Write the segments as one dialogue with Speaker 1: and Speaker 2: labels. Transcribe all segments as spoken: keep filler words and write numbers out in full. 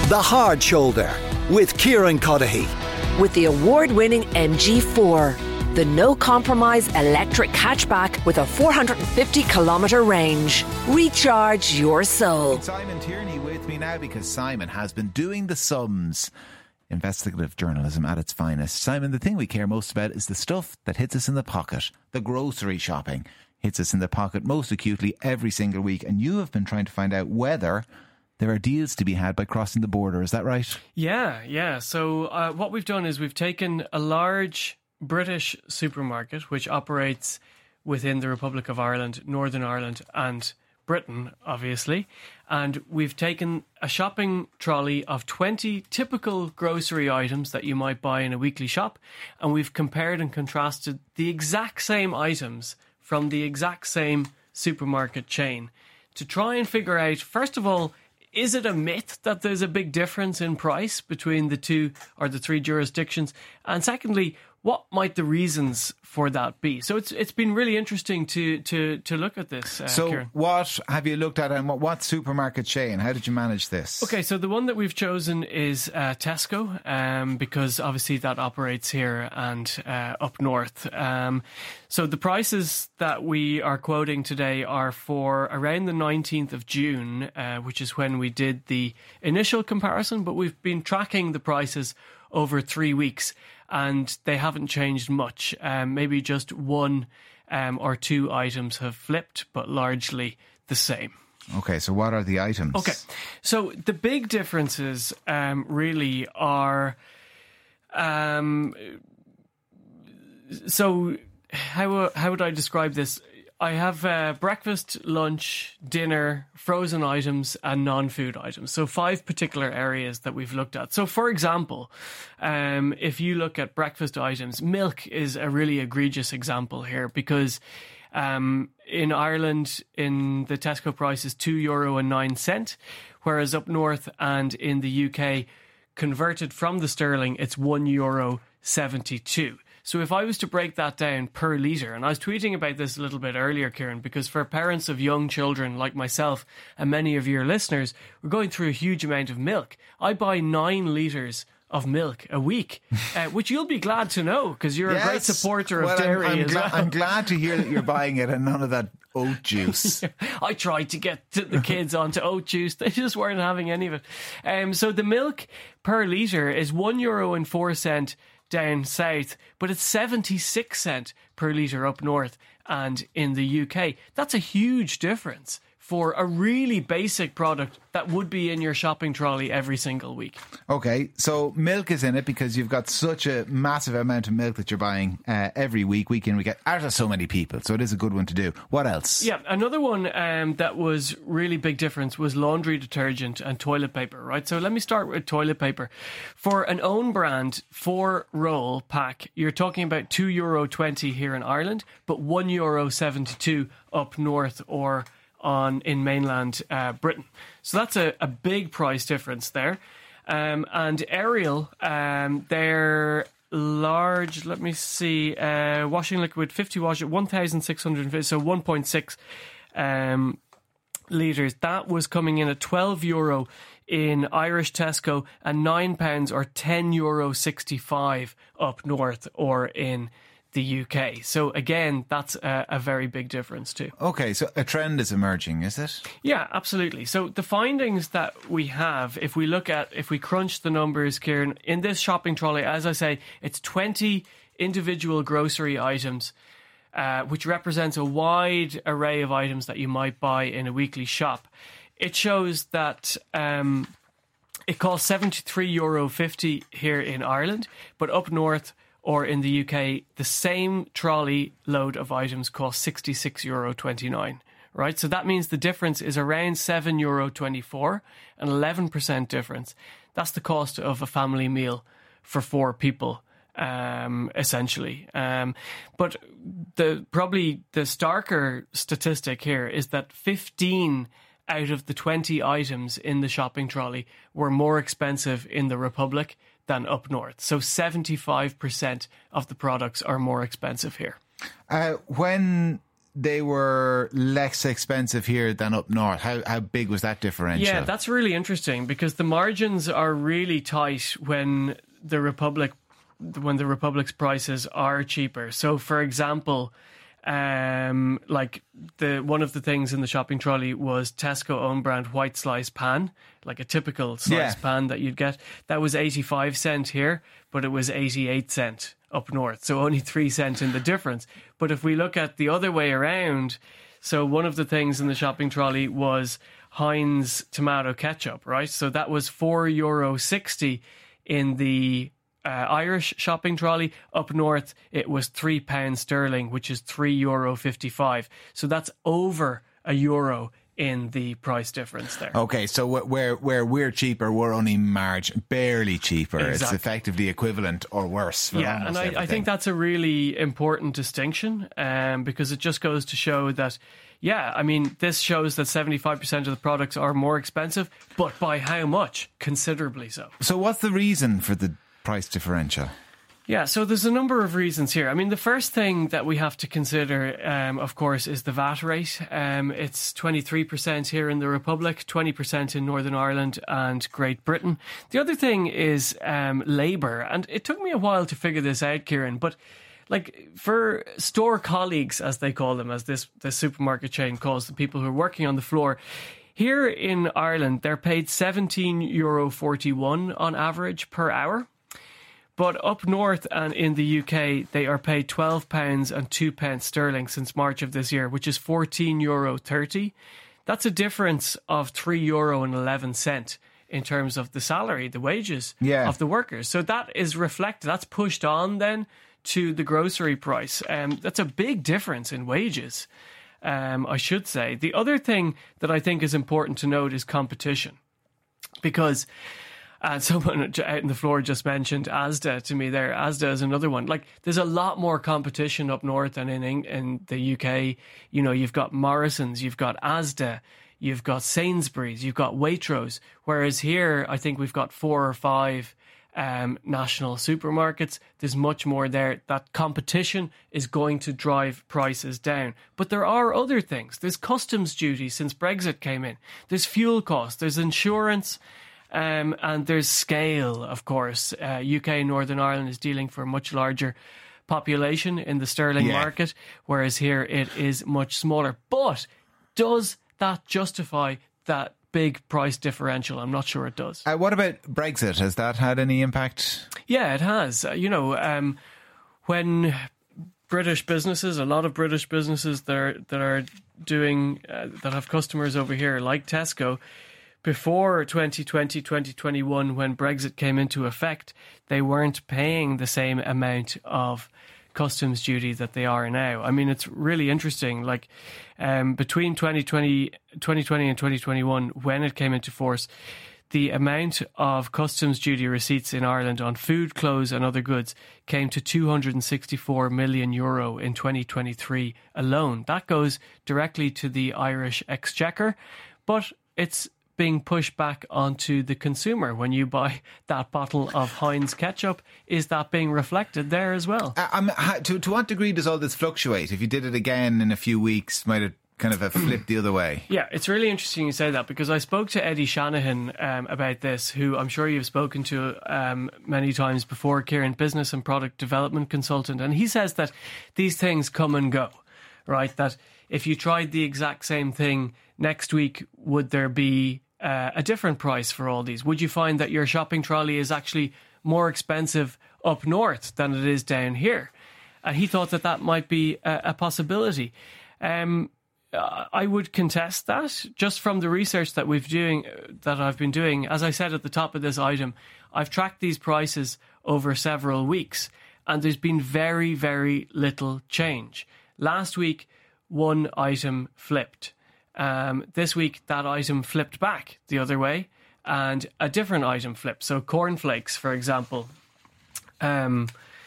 Speaker 1: The Hard Shoulder with Kieran Cuddihy.
Speaker 2: With the award-winning M G four, the no-compromise electric hatchback with a four hundred fifty kilometre range. Recharge your soul.
Speaker 3: Simon Tierney with me now because Simon has been doing the sums. Investigative journalism at its finest. Simon, the thing we care most about is the stuff that hits us in the pocket. The grocery shopping hits us in the pocket most acutely every single week. And you have been trying to find out whether there are deals to be had by crossing the border. Is that right?
Speaker 4: Yeah, yeah. So uh, what we've done is we've taken a large British supermarket which operates within the Republic of Ireland, Northern Ireland and Britain, obviously, and we've taken a shopping trolley of twenty typical grocery items that you might buy in a weekly shop, and we've compared and contrasted the exact same items from the exact same supermarket chain to try and figure out, first of all, is it a myth that there's a big difference in price between the two or the three jurisdictions? And secondly, what might the reasons for that be? So it's it's been really interesting to to to look at this. Uh,
Speaker 3: so
Speaker 4: Kieran.
Speaker 3: What have you looked at, and what, what supermarket chain? How did you manage this?
Speaker 4: Okay, so the one that we've chosen is uh, Tesco, um, because obviously that operates here and uh, up north. Um, so the prices that we are quoting today are for around the nineteenth of June, uh, which is when we did the initial comparison, but we've been tracking the prices over three weeks. And they haven't changed much. Um, maybe just one um, or two items have flipped, but largely the same.
Speaker 3: Okay, so what are the items?
Speaker 4: Okay, so the big differences um, really are... Um, so how how would I describe this? I have uh, breakfast, lunch, dinner, frozen items and non-food items. So five particular areas that we've looked at. So for example, um, if you look at breakfast items, milk is a really egregious example here because um, in Ireland, in the Tesco price is two euro and nine cent, whereas up north and in the U K, converted from the sterling, it's one euro seventy-two. So if I was to break that down per litre, and I was tweeting about this a little bit earlier, Kieran, because for parents of young children like myself and many of your listeners, we're going through a huge amount of milk. I buy nine litres of milk a week, uh, which you'll be glad to know because you're
Speaker 3: yes.
Speaker 4: a great supporter
Speaker 3: well,
Speaker 4: of dairy
Speaker 3: I'm, I'm
Speaker 4: as
Speaker 3: gla-
Speaker 4: well.
Speaker 3: I'm glad to hear that you're buying it and none of that oat juice.
Speaker 4: I tried to get to the kids onto oat juice. They just weren't having any of it. Um, so the milk per litre is one euro and four cent down south, but it's seventy-six cent per litre up north and in the U K. That's a huge difference for a really basic product that would be in your shopping trolley every single week.
Speaker 3: Okay, so milk is in it because you've got such a massive amount of milk that you're buying uh, every week, week in, week out. Out of so many people, so it is a good one to do. What else?
Speaker 4: Yeah, another one um, that was really big difference was laundry detergent and toilet paper, right? So let me start with toilet paper. For an own brand four roll pack, you're talking about two euro twenty here in Ireland, but one euro seventy-two up north or on in mainland uh, Britain. So that's a, a big price difference there. Um, and Ariel, um, they're large, let me see, uh, washing liquid, fifty wash at one thousand six hundred fifty, so one point six um, litres. That was coming in at twelve euro in Irish Tesco and nine pounds or ten euro sixty-five up north or in the U K. So again, that's a, a very big difference too.
Speaker 3: Okay, so a trend is emerging, is it?
Speaker 4: Yeah, absolutely. So the findings that we have, if we look at, if we crunch the numbers, Kieran, in this shopping trolley, as I say, it's twenty individual grocery items, uh, which represents a wide array of items that you might buy in a weekly shop. It shows that um, it costs seventy-three euro fifty here in Ireland, but up north or in the U K, the same trolley load of items costs sixty-six euro twenty-nine, right? So that means the difference is around seven euro twenty-four, an eleven percent difference. That's the cost of a family meal for four people, um, essentially. Um, but the probably the starker statistic here is that fifteen out of the twenty items in the shopping trolley were more expensive in the Republic than up north. So seventy-five percent of the products are more expensive here.
Speaker 3: Uh, when they were less expensive here than up north. How how big was that differential?
Speaker 4: Yeah, that's really interesting because the margins are really tight when the Republic, when the Republic's prices are cheaper. So, for example, um, like the one of the things in the shopping trolley was Tesco own brand white slice pan, like a typical slice
Speaker 3: Yeah.
Speaker 4: pan that you'd get. That was eighty-five cent here, but it was eighty-eight cent up north, so only three cent in the difference. But if we look at the other way around, so one of the things in the shopping trolley was Heinz tomato ketchup, right? So that was four euro sixty in the uh, Irish shopping trolley. Up north, it was three pounds sterling, which is three euro fifty-five. So that's over a euro in the price difference there.
Speaker 3: Okay, so wh- where where we're cheaper, we're only margin barely cheaper. It's
Speaker 4: Exactly.
Speaker 3: effectively equivalent or worse. For
Speaker 4: Yeah,
Speaker 3: almost
Speaker 4: and I, I
Speaker 3: everything.
Speaker 4: think that's a really important distinction um, because it just goes to show that, yeah, I mean, this shows that seventy-five percent of the products are more expensive, but by how much? Considerably so.
Speaker 3: So what's the reason for the price differential?
Speaker 4: Yeah, so there's a number of reasons here. I mean, the first thing that we have to consider, um, of course, is the V A T rate. Um, it's twenty-three percent here in the Republic, twenty percent in Northern Ireland and Great Britain. The other thing is um, labour. And it took me a while to figure this out, Kieran, but like for store colleagues, as they call them, as this, this supermarket chain calls the people who are working on the floor, here in Ireland, they're paid seventeen euro forty-one on average per hour. But up north and in the U K, they are paid twelve pounds and two pence sterling since March of this year, which is fourteen euro thirty. That's a difference of three euro and eleven cent in terms of the salary, the wages
Speaker 3: Yeah.
Speaker 4: of the workers. So that is reflected. That's pushed on then to the grocery price. Um, that's a big difference in wages, um, I should say. The other thing that I think is important to note is competition, because Uh, someone out on the floor just mentioned Asda to me there. Asda is another one. Like, there's a lot more competition up north than in Eng- in the U K. You know, you've got Morrison's, you've got Asda, you've got Sainsbury's, you've got Waitrose. Whereas here, I think we've got four or five um, national supermarkets. There's much more there. That competition is going to drive prices down. But there are other things. There's customs duty since Brexit came in. There's fuel costs. There's insurance. Um, and there's scale, of course. Uh, U K and Northern Ireland is dealing for a much larger population in the sterling
Speaker 3: Yeah.
Speaker 4: market, whereas here it is much smaller. But does that justify that big price differential? I'm not sure it does.
Speaker 3: Uh, what about Brexit? Has that had any impact?
Speaker 4: Yeah, it has. Uh, you know, um, when British businesses, a lot of British businesses that are, that are doing, uh, that have customers over here, like Tesco, before twenty twenty, twenty twenty-one, when Brexit came into effect, they weren't paying the same amount of customs duty that they are now. I mean, it's really interesting. Like, um, between twenty twenty, twenty twenty and twenty twenty-one, when it came into force, the amount of customs duty receipts in Ireland on food, clothes and other goods came to two hundred sixty-four million euro in twenty twenty-three alone. That goes directly to the Irish exchequer, but it's being pushed back onto the consumer. When you buy that bottle of Heinz ketchup, is that being reflected there as well?
Speaker 3: Uh, I'm, ha- to, to what degree does all this fluctuate? If you did it again in a few weeks, might it kind of have flipped the other way?
Speaker 4: Yeah, it's really interesting you say that, because I spoke to Eddie Shanahan um, about this, who I'm sure you've spoken to um, many times before, Kieran, business and product development consultant, and he says that these things come and go, right? That if you tried the exact same thing next week, would there be uh, a different price for all these? Would you find that your shopping trolley is actually more expensive up north than it is down here? And he thought that that might be a, a possibility. Um, I would contest that just from the research that we've doing, that I've been doing. As I said at the top of this item, I've tracked these prices over several weeks, and there's been very, very little change. Last week, one item flipped. Um, this week, that item flipped back the other way, and a different item flipped. So cornflakes, for example, um,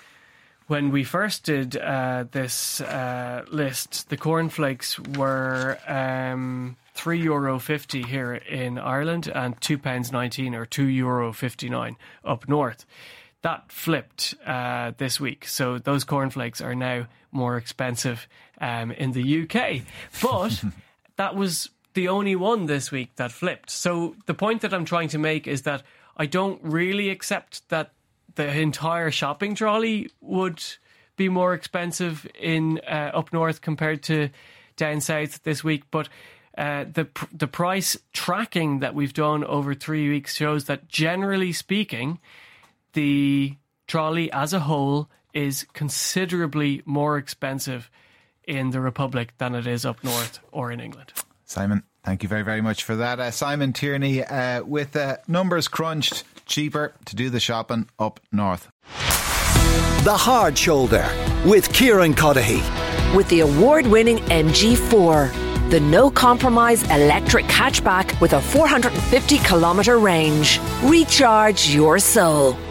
Speaker 4: when we first did uh, this uh, list, the cornflakes were um, three euro fifty here in Ireland and two pounds nineteen or two euro fifty nine up north. that flipped uh, this week. So those cornflakes are now more expensive um, in the U K. But that was the only one this week that flipped. So the point that I'm trying to make is that I don't really accept that the entire shopping trolley would be more expensive in uh, up north compared to down south this week. But uh, the the price tracking that we've done over three weeks shows that, generally speaking, the trolley as a whole is considerably more expensive in the Republic than it is up north or in England.
Speaker 3: Simon, thank you very, very much for that. Uh, Simon Tierney, uh, with uh, numbers crunched, cheaper to do the shopping up north.
Speaker 1: The Hard Shoulder with Kieran Cuddihy.
Speaker 2: With the award-winning M G four, the no-compromise electric hatchback with a four hundred fifty kilometre range. Recharge your soul.